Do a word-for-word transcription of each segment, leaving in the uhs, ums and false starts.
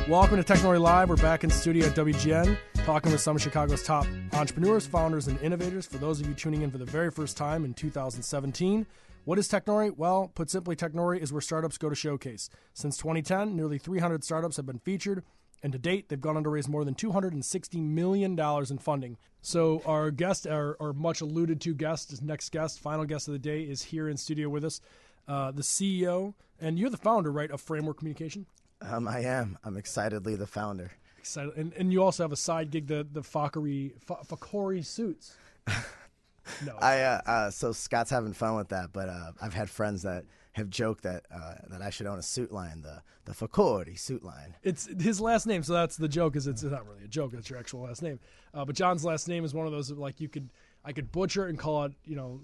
Welcome to Technori Live. We're back in studio at W G N talking with some of Chicago's top entrepreneurs, founders, and innovators. For those of you tuning in for the very first time in two thousand seventeen, what is Technori? Well, put simply, Technori is where startups go to showcase. Since twenty ten, nearly three hundred startups have been featured, and to date, they've gone on to raise more than two hundred sixty million dollars in funding. So our guest, our, our much alluded to guest, his next guest, final guest of the day, is here in studio with us, uh, the C E O, and you're the founder, right, of Framework Communication? Um, I am. I'm excitedly the founder. Excited, and and you also have a side gig, the the Fakori Fakori suits. No, I uh, uh, so Scott's having fun with that, but uh, I've had friends that have joked that uh, that I should own a suit line, the the Fakori suit line. It's his last name, so that's the joke. Is it's not really a joke; it's your actual last name. Uh, but John's last name is one of those that, like, you could I could butcher it and call it, you know,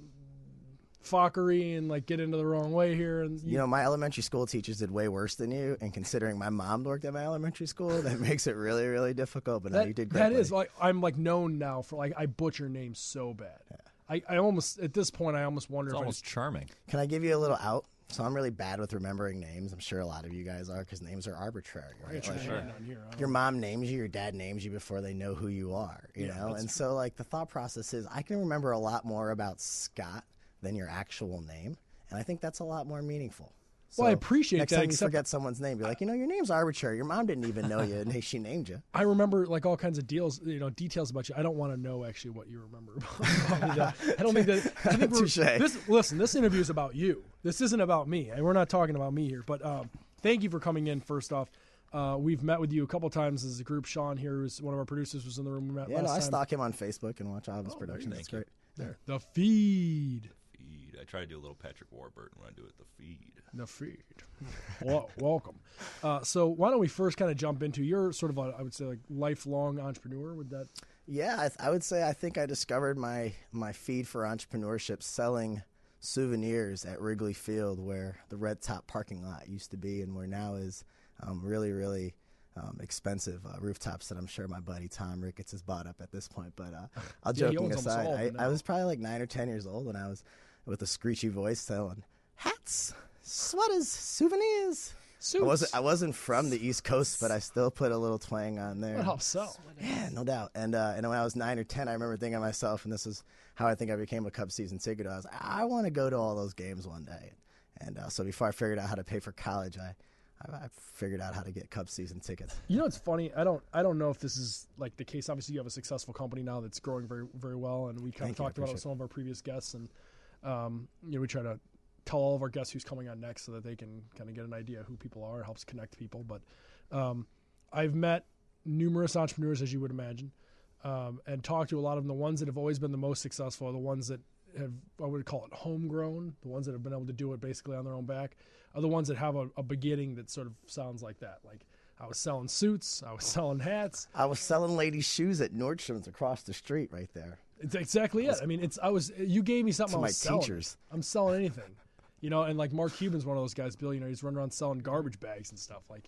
Fakori, and like get into the wrong way here. And you, you know, my elementary school teachers did way worse than you, and considering my mom worked at my elementary school, that makes it really, really difficult. But that, no, you did great. That buddy. is like I'm like known now for like I butcher names so bad. Yeah. I, I almost at this point I almost wonder it's if almost I just, charming. Can I give you a little out? So I'm really bad with remembering names. I'm sure a lot of you guys are, because names are arbitrary, right? Like, sure. here, your mom names you, your dad names you before they know who you are, you yeah, know? And true. So like the thought process is I can remember a lot more about Scott than your actual name, and I think that's a lot more meaningful. So well, I appreciate next that. Next time you forget someone's name, be like, you know, your name's arbitrary. Your mom didn't even know you, and she named you. I remember like all kinds of deals, you know, details about you. I don't want to know actually what you remember about me. I don't think that. I think we're, this, listen, this interview is about you. This isn't about me, and we're not talking about me here. But um, thank you for coming in. First off, uh, we've met with you a couple times as a group. Sean here, who's one of our producers, was in the room. We met yeah, last no, I time. stalk him on Facebook and watch all of his oh, productions. That's great. There, the feed. Feed. I try to do a little Patrick Warburton when I do it. The feed. The feed. Well, welcome. Uh, so why don't we first kind of jump into you're sort of a, I would say, like lifelong entrepreneur. Would that? Yeah, I, th- I would say I think I discovered my my feed for entrepreneurship selling souvenirs at Wrigley Field, where the Red Top parking lot used to be, and where now is um, really, really um, expensive uh, rooftops that I'm sure my buddy Tom Ricketts has bought up at this point. But uh, I'll yeah, joking aside, I, I was probably like nine or ten years old, and I was with a screechy voice selling hats, sweaters, souvenirs. Suits. I wasn't I wasn't from the East Coast, but I still put a little twang on there. That helps sell. Yeah, no doubt. And uh, and when I was nine or ten, I remember thinking to myself, and this is how I think I became a Cubs season ticket. I was like, I want to go to all those games one day. And uh, so before I figured out how to pay for college, I, I I figured out how to get Cubs season tickets. You know, it's funny. I don't I don't know if this is like the case. Obviously, you have a successful company now that's growing very very well, and we kind Thank of you, talked about it with some of our previous guests, and um, you know, we try to tell all of our guests who's coming on next so that they can kind of get an idea of who people are. It helps connect people. But um, I've met numerous entrepreneurs, as you would imagine, um, and talked to a lot of them. The ones that have always been the most successful are the ones that have, I would call it homegrown, the ones that have been able to do it basically on their own back, are the ones that have a, a beginning that sort of sounds like that. Like I was selling suits, I was selling hats. I was selling ladies' shoes at Nordstrom's across the street right there. It's exactly it. I mean, it's I was you gave me something to I my was selling. teachers. I'm selling anything. You know, and like Mark Cuban's one of those guys, billionaire. He's running around selling garbage bags and stuff. Like,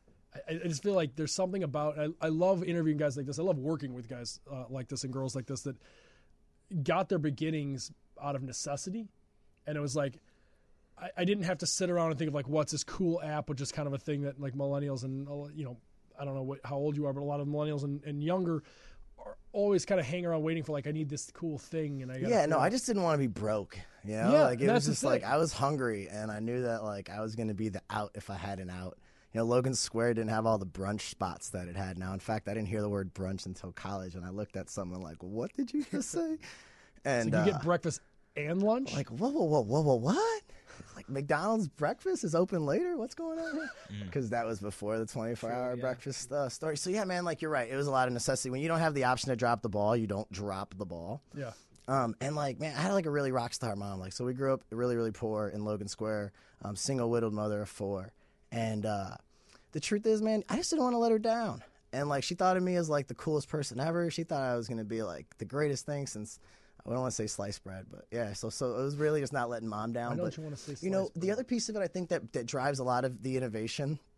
I, I just feel like there's something about. I, I love interviewing guys like this. I love working with guys uh, like this and girls like this that got their beginnings out of necessity, and it was like I, I didn't have to sit around and think of like what's this cool app, which is kind of a thing that like millennials and you know I don't know what, how old you are, but a lot of millennials and, and younger are always kind of hang around waiting for like I need this cool thing and I gotta yeah no out. I just didn't want to be broke, you know. Yeah, like it was just like thing. I was hungry and I knew that like I was going to be the out if I had an out. You know, Logan Square didn't have all the brunch spots that it had now. In fact, I didn't hear the word brunch until college, and I looked at someone like, what did you just say? And so you uh, get breakfast and lunch? Like, whoa, whoa, whoa, whoa, whoa, what? Like McDonald's breakfast is open later? What's going on here? Because mm. that was before the twenty-four hour yeah. breakfast uh, story. So, yeah, man, like you're right. It was a lot of necessity. When you don't have the option to drop the ball, you don't drop the ball. Yeah. Um, and, like, man, I had, like, a really rock star mom. Like, so we grew up really, really poor in Logan Square, um, single widowed mother of four. And uh, the truth is, man, I just didn't want to let her down. And, like, she thought of me as, like, the coolest person ever. She thought I was going to be, like, the greatest thing since – I don't want to say sliced bread, but yeah, so so it was really just not letting mom down. I know but, what you want to say. You know, bread. the other piece of it I think that, that drives a lot of the innovation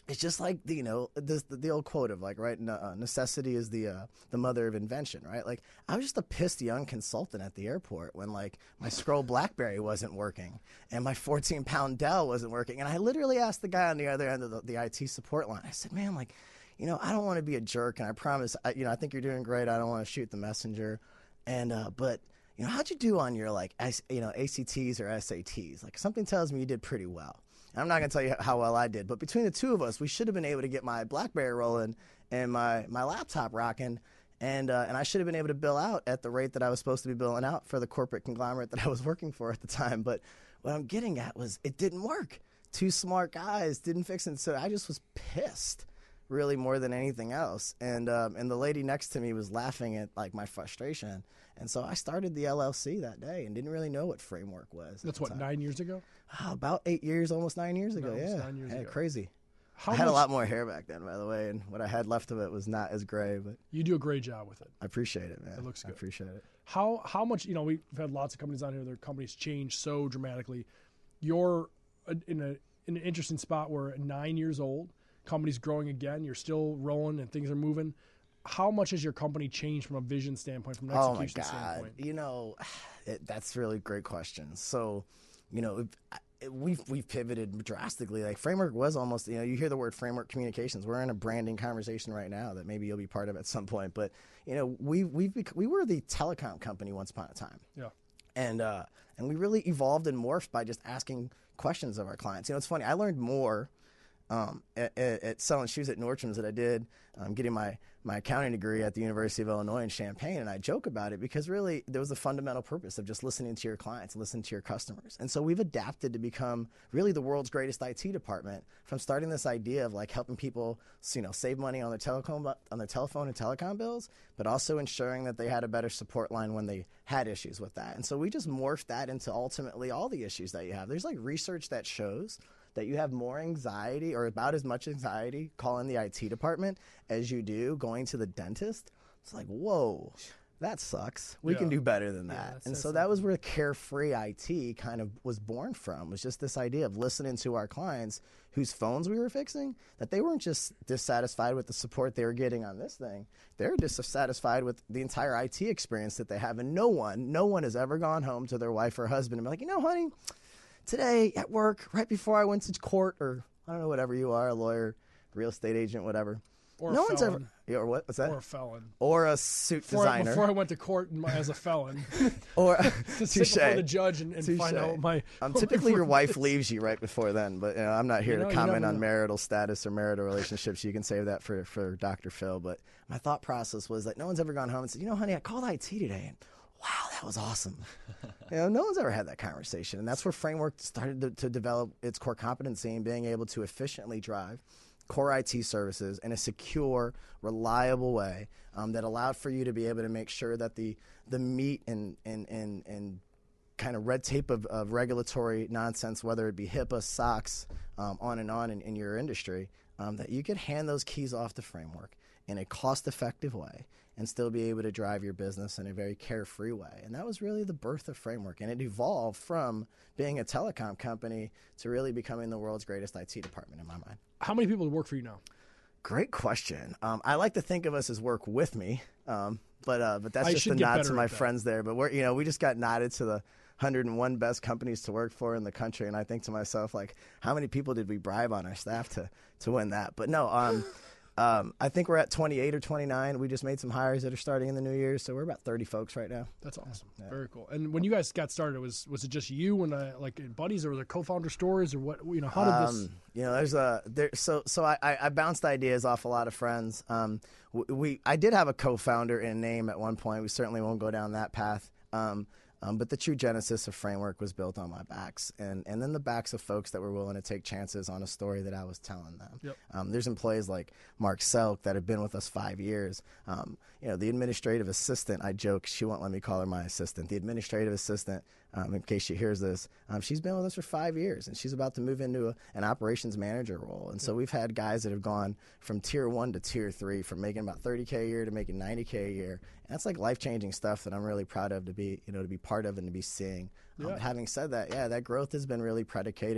it's just like the, you know the, the the old quote of like right uh, necessity is the uh, the mother of invention, right? Like I was just a pissed young consultant at the airport when like my scroll BlackBerry wasn't working and my fourteen pound Dell wasn't working, and I literally asked the guy on the other end of the, the I T support line. I said, man, like, you know, I don't want to be a jerk, and I promise, I, you know, I think you're doing great. I don't want to shoot the messenger, and uh, but you know, how'd you do on your like S, you know A C Ts or S A Ts? Like something tells me you did pretty well. I'm not going to tell you how well I did, but between the two of us, we should have been able to get my BlackBerry rolling and my, my laptop rocking, and uh, and I should have been able to bill out at the rate that I was supposed to be billing out for the corporate conglomerate that I was working for at the time. But what I'm getting at was it didn't work. Two smart guys didn't fix it, so I just was pissed, really, more than anything else. And um, and the lady next to me was laughing at like my frustration, and so I started the L L C that day and didn't really know what Framework was. That's what, nine years ago? Oh, about eight years, almost nine years ago. No, yeah, nine years yeah, ago. Crazy. How I had much, a lot more hair back then, by the way, and what I had left of it was not as gray. But you do a great job with it. I appreciate it, man. It looks good. I appreciate it. How how much, you know, we've had lots of companies on here, their companies change so dramatically. You're in a in an interesting spot where at nine years old, company's growing again, you're still rolling and things are moving. How much has your company changed from a vision standpoint, from an Oh my execution God! standpoint? You know, it, that's really a great question. So, you know, it, it, we've we've pivoted drastically. Like Framework was almost, you know, you hear the word Framework Communications. We're in a branding conversation right now that maybe you'll be part of at some point. But you know, we we've bec- we were the telecom company once upon a time. Yeah. And uh, and we really evolved and morphed by just asking questions of our clients. You know, it's funny. I learned more um, at, at, at selling shoes at Nordstrom's than I did um, getting my, my accounting degree at the University of Illinois in Champaign. And I joke about it because really there was a fundamental purpose of just listening to your clients, listening to your customers. And so we've adapted to become really the world's greatest I T department, from starting this idea of like helping people, you know, save money on their telecom, on their telephone and telecom bills, but also ensuring that they had a better support line when they had issues with that. And so we just morphed that into ultimately all the issues that you have. There's like research that shows that you have more anxiety, or about as much anxiety, calling the I T department as you do going to the dentist. It's like, whoa, that sucks. We Yeah. can do better than Yeah, that. that's- and that's so that was where Carefree I T kind of was born from, was just this idea of listening to our clients whose phones we were fixing, that they weren't just dissatisfied with the support they were getting on this thing. They're dissatisfied with the entire I T experience that they have. And no one, no one has ever gone home to their wife or husband and be like, you know, honey, today at work, right before I went to court, or I don't know, whatever you are, a lawyer, real estate agent, whatever. Or no a one's felon. ever, yeah, or what? What's that? Or a felon. Or a suit Before, designer. before I went to court in my, as a felon, or to sit touche. before the judge and, and Touche. find out my. Um, what my typically, your work wife is. leaves you right before then, but you know, I'm not here You know, to you comment never on know. marital status or marital relationships. You can save that for, for Doctor Phil. But my thought process was that no one's ever gone home and said, you know, honey, I called I T today, and wow, that was awesome. You know, no one's ever had that conversation. And that's where Framework started to, to develop its core competency in being able to efficiently drive core I T services in a secure, reliable way um, that allowed for you to be able to make sure that the the meat and and and, and kind of red tape of, of regulatory nonsense, whether it be HIPAA, SOX, um, on and on in, in your industry, um, that you could hand those keys off to Framework in a cost-effective way and still be able to drive your business in a very carefree way. And that was really the birth of Framework. And it evolved from being a telecom company to really becoming the world's greatest I T department in my mind. How many people work for you now? Great question. Um, I like to think of us as work with me, um, but uh, but that's I just should a get nod better to my at that. friends there. But we're you know we just got nodded to the one hundred and one best companies to work for in the country, and I think to myself, like, how many people did we bribe on our staff to to win that? But no, um, um, I think we're at twenty-eight or twenty-nine. We just made some hires that are starting in the new year, so we're about thirty folks right now. That's awesome. Very cool. And when you guys got started, was was it just you and uh, like buddies, or were there co-founder stories, or what? You know, how did this? Um, you know, there's a there. So so I, I I bounced ideas off a lot of friends. Um, we, we I did have a co-founder in name at one point. We certainly won't go down that path. Um, um, but the true genesis of Framework was built on my backs, and and then the backs of folks that were willing to take chances on a story that I was telling them. Yep. Um, there's employees like Mark Selk that have been with us five years. Um, you know, the administrative assistant, I joke, she won't let me call her my assistant. The administrative assistant, um, in case she hears this, um, she's been with us for five years, and she's about to move into a, an operations manager role. And so we've had guys that have gone from tier one to tier three, from making about thirty K a year to making ninety K a year. And that's like life-changing stuff that I'm really proud of to be, you know, to be part of and to be seeing. Um, Yeah. Having said that, yeah, that growth has been really predicated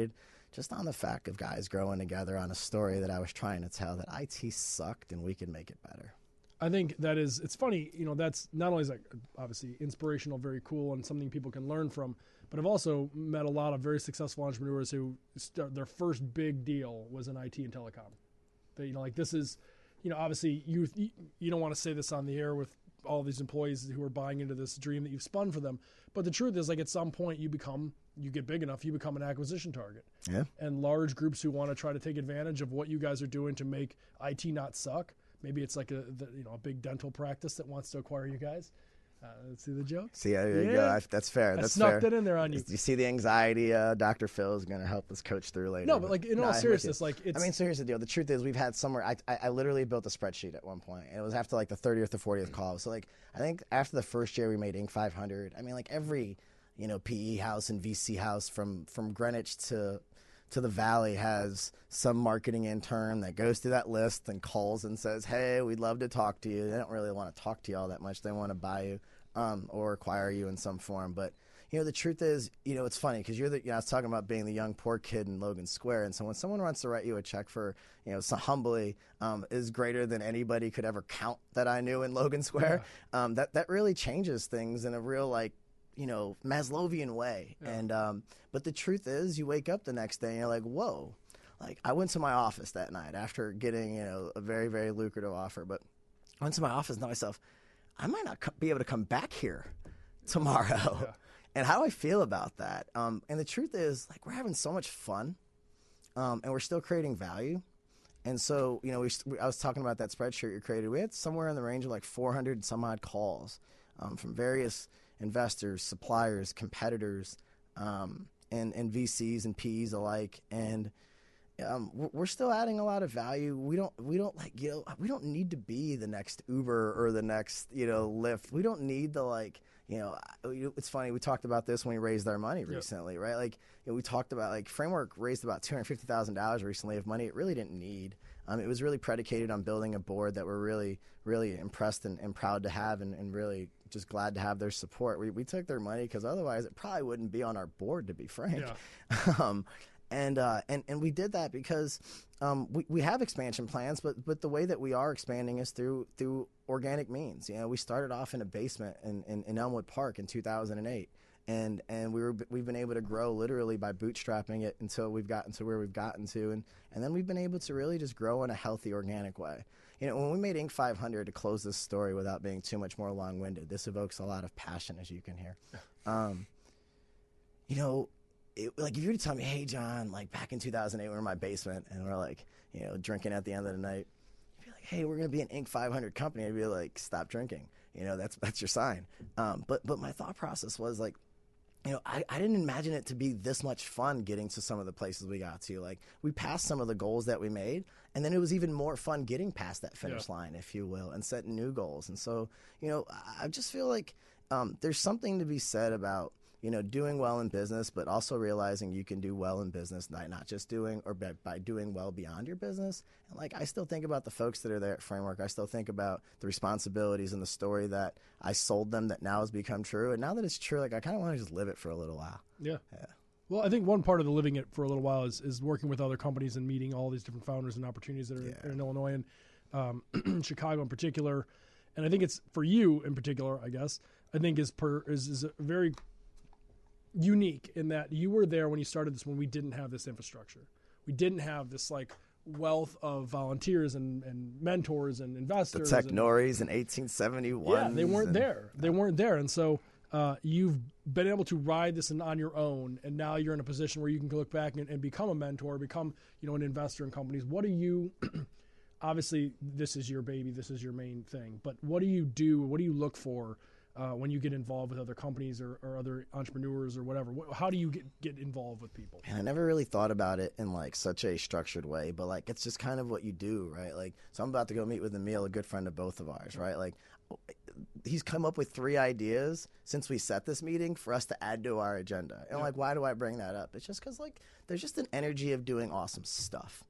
just on the fact of guys growing together on a story that I was trying to tell, that I T sucked and we could make it better. I think that is, it's funny, you know, that's not only is that obviously inspirational, very cool, and something people can learn from, but I've also met a lot of very successful entrepreneurs who start, their first big deal was in I T and telecom. They, you know, like this is, you know, obviously you you don't want to say this on the air with all these employees who are buying into this dream that you've spun for them, but the truth is, like, at some point you become, you get big enough, you become an acquisition target. Yeah. And large groups who want to try to take advantage of what you guys are doing to make I T not suck. Maybe it's like a the, you know a big dental practice that wants to acquire you guys. Uh, let's see the joke. See, there you yeah. go. I, that's fair. I That's snuck fair. that in there on you. You see the anxiety uh, Doctor Phil is going to help us coach through later. No, but like in no, all I'm with seriousness, you. like it's. I mean, so here's the deal. The truth is, we've had somewhere. I, I I literally built a spreadsheet at one point, and it was after like the thirtieth or fortieth call. So like, I think after the first year we made Inc five hundred. I mean, like every, you know, P E house and V C house from from Greenwich to to the Valley has some marketing intern that goes through that list and calls and says, "Hey, we'd love to talk to you." They don't really want to talk to you all that much. They want to buy you um, or acquire you in some form, but. You know, the truth is, you know, it's funny because you're the, you know, I was talking about being the young poor kid in Logan Square. And so when someone wants to write you a check for, you know, so humbly um, is greater than anybody could ever count that I knew in Logan Square, yeah. um, that, that really changes things in a real, like, you know, Maslowian way. Yeah. And, um, but the truth is, you wake up the next day and you're like, whoa, like I went to my office that night after getting, you know, a very, very lucrative offer. But I went to my office and thought to myself, I might not co- be able to come back here tomorrow. Yeah. And how do I feel about that? Um, and the truth is, like, we're having so much fun, um, and we're still creating value. And so, you know, we, we, I was talking about that spreadsheet you created. We had somewhere in the range of like four hundred some odd calls um, from various investors, suppliers, competitors, um, and, and V Cs and P Es alike. And um, we're, we're still adding a lot of value. We don't, we don't like, you know, we don't need to be the next Uber or the next, you know, Lyft. We don't need the like. You know, it's funny. We talked about this when we raised our money recently, yep. right? Like, you know, we talked about like Framework raised about two hundred fifty thousand dollars recently of money it really didn't need. Um, it was really predicated on building a board that we're really, really impressed and, and proud to have, and, and really just glad to have their support. We we took their money because otherwise it probably wouldn't be on our board, to be frank. Yeah. um, and uh, and and we did that because um, we we have expansion plans, but but the way that we are expanding is through through organic means. You know, we started off in a basement in, in, in Elmwood Park in two thousand eight, and and we were we've been able to grow literally by bootstrapping it until we've gotten to where we've gotten to, and and then we've been able to really just grow in a healthy, organic way. You know, when we made Inc five hundred, to close this story without being too much more long-winded, this evokes a lot of passion, as you can hear. Um, you know. It, like if you were to tell me, hey John, like back in two thousand eight, we were in my basement and we're like, you know, drinking at the end of the night. You'd be like, hey, we're gonna be an Inc five hundred company. I'd be like, stop drinking. You know, that's that's your sign. Um, but but my thought process was like, you know, I, I didn't imagine it to be this much fun getting to some of the places we got to. Like we passed some of the goals that we made, and then it was even more fun getting past that finish yeah. line, if you will, and setting new goals. And so, you know, I just feel like um, there's something to be said about. You know, doing well in business, but also realizing you can do well in business by not just doing or by, by doing well beyond your business. And like, I still think about the folks that are there at Framework. I still think about the responsibilities and the story that I sold them that now has become true. And now that it's true, like I kind of want to just live it for a little while. Yeah. Yeah. Well, I think one part of the living it for a little while is, is working with other companies and meeting all these different founders and opportunities that are yeah. in Illinois and um, Chicago in particular. And I think it's for you in particular, I guess, I think is per is, is a very unique in that you were there when you started this when we didn't have this infrastructure. We didn't have this like wealth of volunteers and, and mentors and investors. The Technories in eighteen seventy-one. Yeah, they weren't and, there. They weren't there. And so uh, you've been able to ride this in, on your own, and now you're in a position where you can look back and, and become a mentor, become you know an investor in companies. What do you – obviously this is your baby, this is your main thing, but what do you do, what do you look for Uh, when you get involved with other companies or, or other entrepreneurs or whatever? What, how do you get, get involved with people? Man, I never really thought about it in like such a structured way, but like it's just kind of what you do, right? Like, so I'm about to go meet with Emil, a good friend of both of ours, right? Like, he's come up with three ideas since we set this meeting for us to add to our agenda. And yeah. like, why do I bring that up? It's just because like there's just an energy of doing awesome stuff.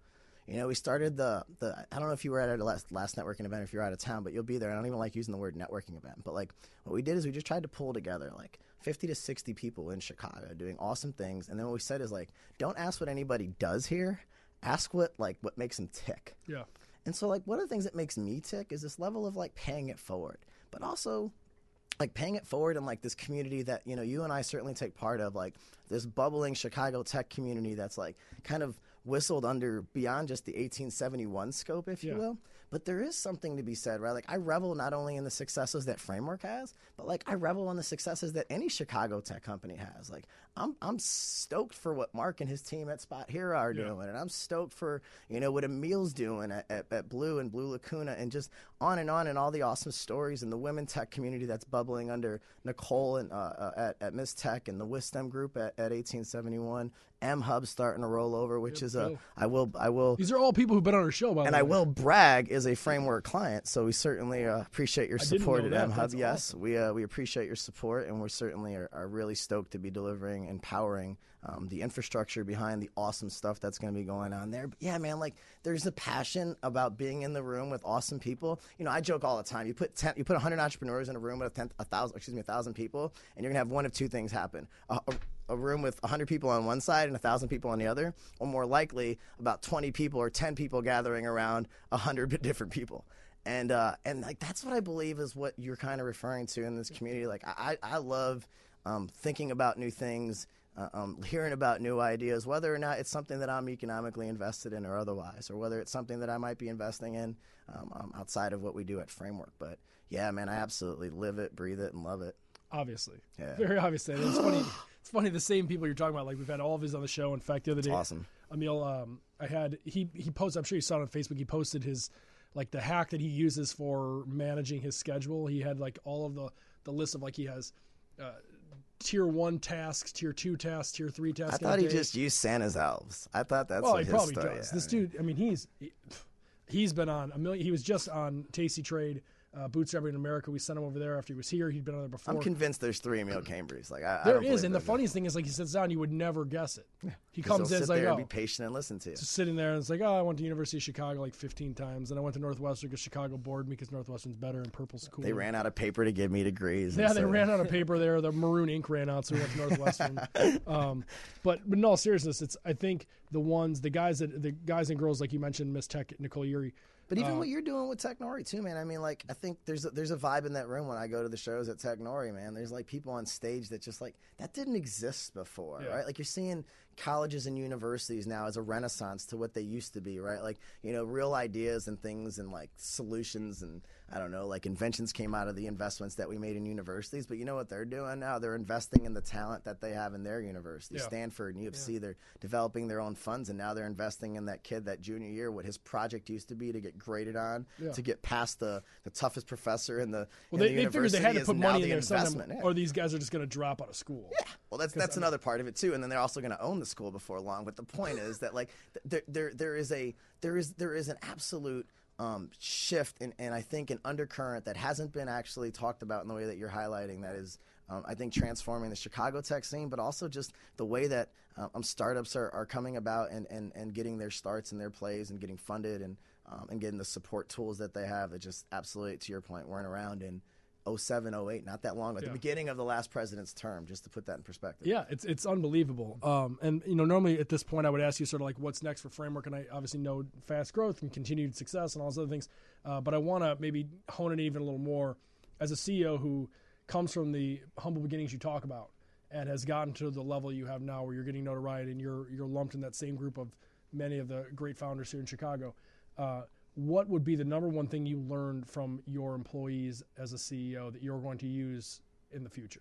You know, we started the, the I don't know if you were at our last, last networking event, if you're out of town, but you'll be there. I don't even like using the word networking event. But, like, what we did is we just tried to pull together, like, fifty to sixty people in Chicago doing awesome things. And then what we said is, like, don't ask what anybody does here. Ask what, like, what makes them tick. Yeah. And so, like, one of the things that makes me tick is this level of, like, paying it forward. But also, like, paying it forward in, like, this community that, you know, you and I certainly take part of, like, this bubbling Chicago tech community that's, like, kind of whistled under beyond just the eighteen seventy-one scope, if Yeah. you will. But there is something to be said, right? Like, I revel not only in the successes that Framework has, but, like, I revel in the successes that any Chicago tech company has. Like, I'm I'm stoked for what Mark and his team at Spot Hero are Yeah. doing, and I'm stoked for, you know, what Emil's doing at, at, at Blue and Blue Lacuna, and just on and on, and all the awesome stories, and the women tech community that's bubbling under Nicole and uh, uh, at, at Miss Tech, and the Wisdom Group at, at eighteen seventy-one. M Hub starting to roll over, which Yeah, is a cool. I will I will These are all people who've been on our show, by the and way. I will brag is a Framework client, so we certainly uh, appreciate your I didn't support know at that. M Hub. That's Yes, awesome. we uh, we appreciate your support, and we certainly are, are really stoked to be delivering, empowering um, the infrastructure behind the awesome stuff that's going to be going on there. But yeah, man, like there's a passion about being in the room with awesome people. You know, I joke all the time. You put ten, you put one hundred entrepreneurs in a room with a, ten, a thousand, excuse me, a thousand people, and you're gonna have one of two things happen. A, a, a room with one hundred people on one side and one thousand people on the other, or more likely about twenty people or ten people gathering around one hundred different people. And uh, and like that's what I believe is what you're kind of referring to in this community. Like I, I love um, thinking about new things, uh, um, hearing about new ideas, whether or not it's something that I'm economically invested in or otherwise, or whether it's something that I might be investing in um, um, outside of what we do at Framework. But yeah, man, I absolutely live it, breathe it, and love it. Obviously. Yeah. Very obviously. And it's funny. It's funny. The same people you're talking about, like we've had all of these on the show. In fact, the other day, Awesome. Emil, um, I had, he, he posted, I'm sure you saw it on Facebook. He posted his, like the hack that he uses for managing his schedule. He had like all of the, the list of like, he has, uh, tier one tasks, tier two tasks, tier three tasks. I in a thought he day. just used Santa's elves. I thought that's Well, what he his probably story. does. Yeah, This yeah. dude, I mean, he's he, he's been on a million. He was just on Tasty Trade, uh, Bootstrapping in America. We sent him over there after he was here. He'd been on there before. I'm convinced there's three Emil Cambrys. Like I, I There don't is, believe and the there's- funniest thing is, like he sits down, you would never guess it. He 'cause comes they'll in, it's sit like, there oh, and be patient and listen to you. just sitting there, and it's like, oh, I went to University of Chicago like fifteen times, and I went to Northwestern because Chicago bored me because Northwestern's better and purple's cooler. They ran out of paper to give me degrees. and Yeah, they so- ran out of paper there. The maroon ink ran out, so we went to Northwestern. um, but, but in all seriousness, it's I think the ones, the guys that the guys and girls like you mentioned, Miss Tech, Nicole Yuri. But even Uh, what you're doing with Technori too, man. I mean, like I think there's a, there's a vibe in that room when I go to the shows at Technori, man. There's like people on stage that just like that didn't exist before, Yeah. right? Like you're seeing colleges and universities now as a renaissance to what they used to be, right? Like you know, real ideas and things and like solutions and I don't know, like inventions came out of the investments that we made in universities. But you know what they're doing now? They're investing in the talent that they have in their universities. Yeah. Stanford and U of C, they're developing their own funds, and now they're investing in that kid that junior year, what his project used to be to get graded on, Yeah. to get past the, the toughest professor in the Well, in they, the they figured they had to university put is now money in the there, some of investment. them, Yeah. or these guys are just going to drop out of school. Yeah. Well, that's that's another part of it too, and then they're also going to own the school before long. But the point is that like th- there there there is a there is there is an absolute um, shift, and and I think an undercurrent that hasn't been actually talked about in the way that you're highlighting. That is, um, I think, transforming the Chicago tech scene, but also just the way that um, startups are, are coming about and, and, and getting their starts and their plays and getting funded and um, and getting the support tools that they have that just absolutely, to your point, weren't around in oh seven, oh eight, not that long, at Yeah. the beginning of the last president's term, just to put that in perspective. Yeah, it's it's unbelievable. Um, and you know, normally at this point, I would ask you sort of like, what's next for Framework? And I obviously know fast growth and continued success and all those other things. Uh, but I want to maybe hone it even a little more as a C E O who comes from the humble beginnings you talk about and has gotten to the level you have now, where you're getting notoriety and you're you're lumped in that same group of many of the great founders here in Chicago. Uh, what would be the number one thing you learned from your employees as a C E O that you're going to use in the future?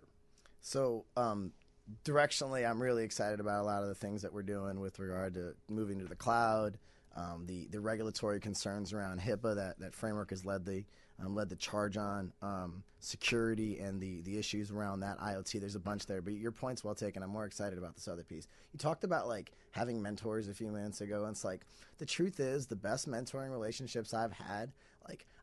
So, um, directionally, I'm really excited about a lot of the things that we're doing with regard to moving to the cloud, um, the the regulatory concerns around HIPAA that, that Framework has led the um, led the charge on, um, security and the the issues around that, I O T. There's a bunch there, but your point's well taken. I'm more excited about this other piece. You talked about like having mentors a few minutes ago, and it's like the truth is the best mentoring relationships I've had. Like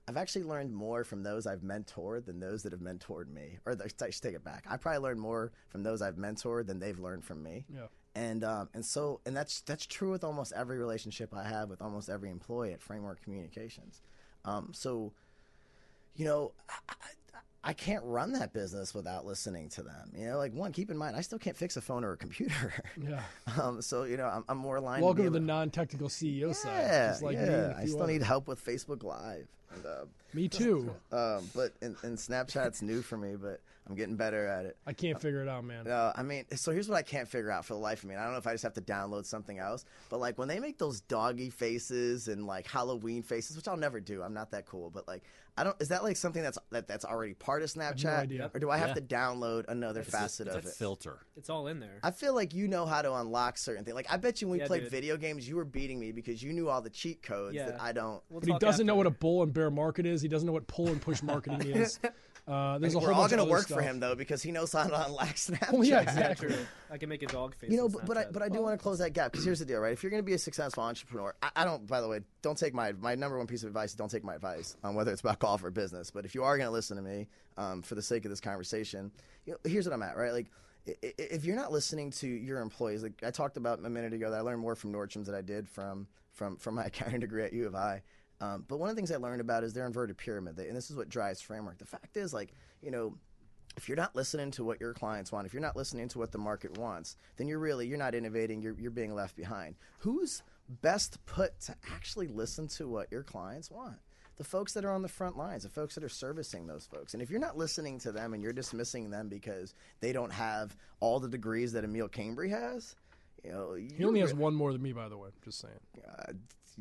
I've actually learned more from those I've mentored than those that have mentored me. Or the, I should take it back. I probably learned more from those I've mentored than they've learned from me. Yeah. And um, and so and that's that's true with almost every relationship I have with almost every employee at Framework Communications. Um, so, you know, I, I, I can't run that business without listening to them. You know, like one, keep in mind, I still can't fix a phone or a computer. Yeah. um, so you know, I'm, I'm more aligned. Welcome to, to the non-technical C E O yeah, side. Just like yeah. me and a I few still others. need help with Facebook Live. And, uh, Me too. um, but and, and Snapchat's new for me, but I'm getting better at it. I can't figure it out, man. Uh, I mean, so here's what I can't figure out for the life of me. And I don't know if I just have to download something else, but like when they make those doggy faces and like Halloween faces, which I'll never do. I'm not that cool, but like I don't. Is that like something that's that, that's already part of Snapchat, no idea. or do I have Yeah. to download another It's facet a, of it's a it? filter. It's all in there. I feel like you know how to unlock certain things. Like I bet you when we Yeah, played dude. video games, you were beating me because you knew all the cheat codes Yeah. that I don't. We'll But he talk doesn't know after. what a bull and bear market is. He doesn't know what pull and push marketing is. Uh, there's a We're whole all bunch of gonna other work stuff. for him though because he knows how to unlock Snapchat. Oh, yeah, Yeah, exactly. true. I can make a dog face. You know, on but, but I Snapchat. but I do want to close that gap because here's the deal, right? If you're going to be a successful entrepreneur, I, I don't. By the way, don't take my my number one piece of advice. Is don't take my advice on whether it's about golf or business. But if you are going to listen to me, um, for the sake of this conversation, you know, here's what I'm at, right? Like, i- i- if you're not listening to your employees, like I talked about a minute ago, that I learned more from Nordstrom's than I did from from from my accounting degree at U of I. Um, but one of the things I learned about is their inverted pyramid, they, and this is what drives Framework. The fact is, like, you know. If you're not listening to what your clients want, if you're not listening to what the market wants, then you're really you're not innovating. You're you're being left behind. Who's best put to actually listen to what your clients want? The folks that are on the front lines, the folks that are servicing those folks. And if you're not listening to them and you're dismissing them because they don't have all the degrees that Emil Cambry has, you know, He only has one more than me, by the way. Just saying. uh,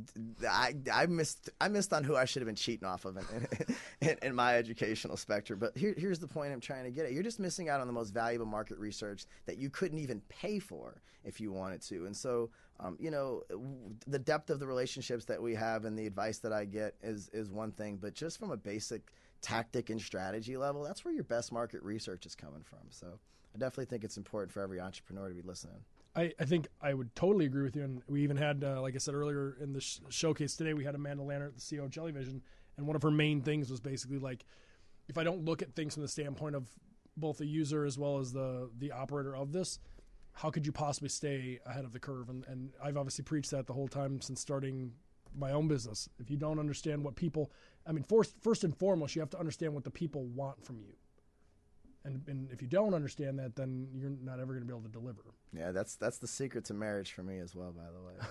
I, I missed I missed on who I should have been cheating off of in, in, in my educational spectrum. But here, here's the point I'm trying to get at. You're just missing out on the most valuable market research that you couldn't even pay for if you wanted to. And so, um, you know, the depth of the relationships that we have and the advice that I get is is one thing. But just from a basic tactic and strategy level, that's where your best market research is coming from. So I definitely think it's important for every entrepreneur to be listening. I, I think I would totally agree with you. And we even had, uh, like I said earlier in the sh- showcase today, we had Amanda Lannert, the C E O of Jellyvision, and one of her main things was basically like, if I don't look at things from the standpoint of both the user as well as the the operator of this, how could you possibly stay ahead of the curve? And, and I've obviously preached that the whole time since starting my own business. If you don't understand what people, I mean, first, first and foremost, you have to understand what the people want from you. And, and if you don't understand that, then you're not ever going to be able to deliver. Yeah, that's that's the secret to marriage for me as well, by the way.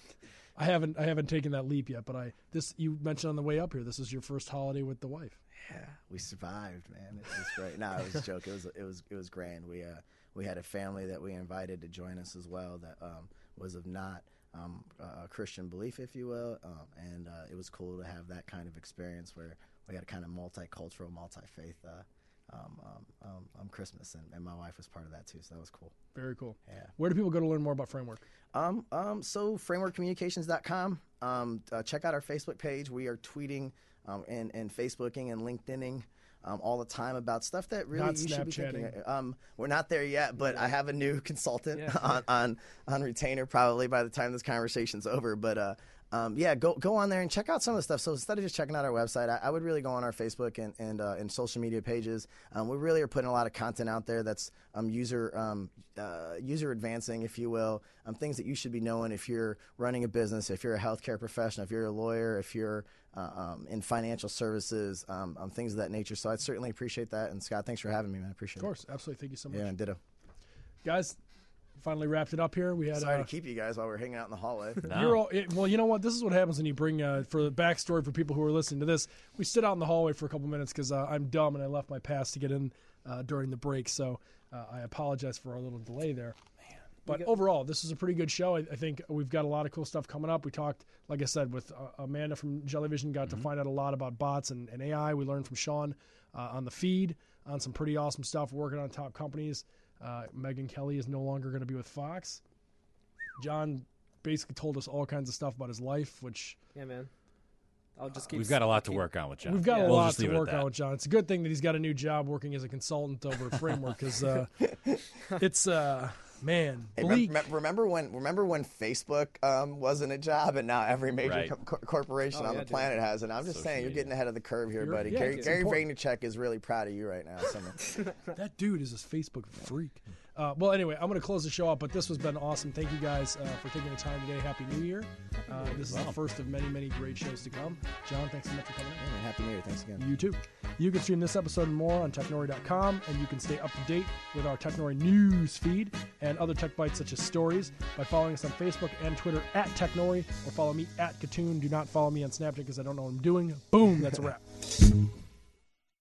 I haven't I haven't taken that leap yet, but I this you mentioned on the way up here. This is your first holiday with the wife. Yeah, we survived, man. It was great. No, it was a joke. It was it was it was grand. We uh we had a family that we invited to join us as well that um was of not um a Christian belief, if you will, um and uh, it was cool to have that kind of experience where we had a kind of multicultural, multi-faith uh, um, um, um, um Christmas, and, and my wife was part of that too, so that was cool. Very cool. Yeah. Where do people go to learn more about Framework? Um, um, so framework communications dot com. Um, uh, check out our Facebook page. We are tweeting um, and, and Facebooking and LinkedIning um, all the time about stuff that really Not you should be thinking. Snapchatting. Um, we're not there yet, but I have a new consultant Yeah. on, on on retainer probably by the time this conversation's over. But uh, um, yeah, go go on there and check out some of the stuff. So instead of just checking out our website, I, I would really go on our Facebook and and, uh, and social media pages. Um, we really are putting a lot of content out there that's um, user um, uh, user advancing, if you will, um, things that you should be knowing if you're running a business, if you're a healthcare professional, if you're a lawyer, if you're uh, um, in financial services, um, um, things of that nature. So I'd certainly appreciate that. And Scott, thanks for having me, man. I appreciate Of course, absolutely. Thank you so it. much. Yeah, and ditto. Guys, finally wrapped it up here. We had Sorry uh, to keep you guys while we're hanging out in the hallway. No. You're all, it, well, you know what? This is what happens when you bring, uh, for the backstory for people who are listening to this, we stood out in the hallway for a couple minutes because uh, I'm dumb and I left my pass to get in uh, during the break. So uh, I apologize for our little delay there. Man. But got- overall, this is a pretty good show. I, I think we've got a lot of cool stuff coming up. We talked, like I said, with uh, Amanda from Jellyvision, got Mm-hmm. to find out a lot about bots and, and A I. We learned from Sean uh, on the feed on some pretty awesome stuff, working on top companies. Uh, Megan Kelly is no longer going to be with Fox. John basically told us all kinds of stuff about his life, which Yeah, man. I'll just keep. We've got a lot to keep- work on with John. we've got Yeah. a We'll lot just leave to it at work that. on with John. It's a good thing that he's got a new job working as a consultant over at Framework because uh, it's uh, Man, Hey, bleak. rem- remember when? Remember when Facebook um, wasn't a job, and now every major Right. co- co- corporation Oh, on yeah, the dude. planet has it. I'm just Social saying, you're media. getting ahead of the curve here, You're- buddy. yeah, Gary, it's Gary important. Vaynerchuk is really proud of you right now. Summer. That dude is a Facebook freak. Uh, well, anyway, I'm going to close the show out, but this has been awesome. Thank you guys uh, for taking the time today. Happy New Year. Uh, this is the first of many, many great shows to come. John, thanks so much for coming in. Yeah, man, Happy New Year. Thanks again. You too. You can stream this episode and more on technori dot com, and you can stay up to date with our Technori news feed and other tech bites such as stories by following us on Facebook and Twitter at Technori, or follow me at Katoon. Do not follow me on Snapchat because I don't know what I'm doing. Boom, that's a wrap.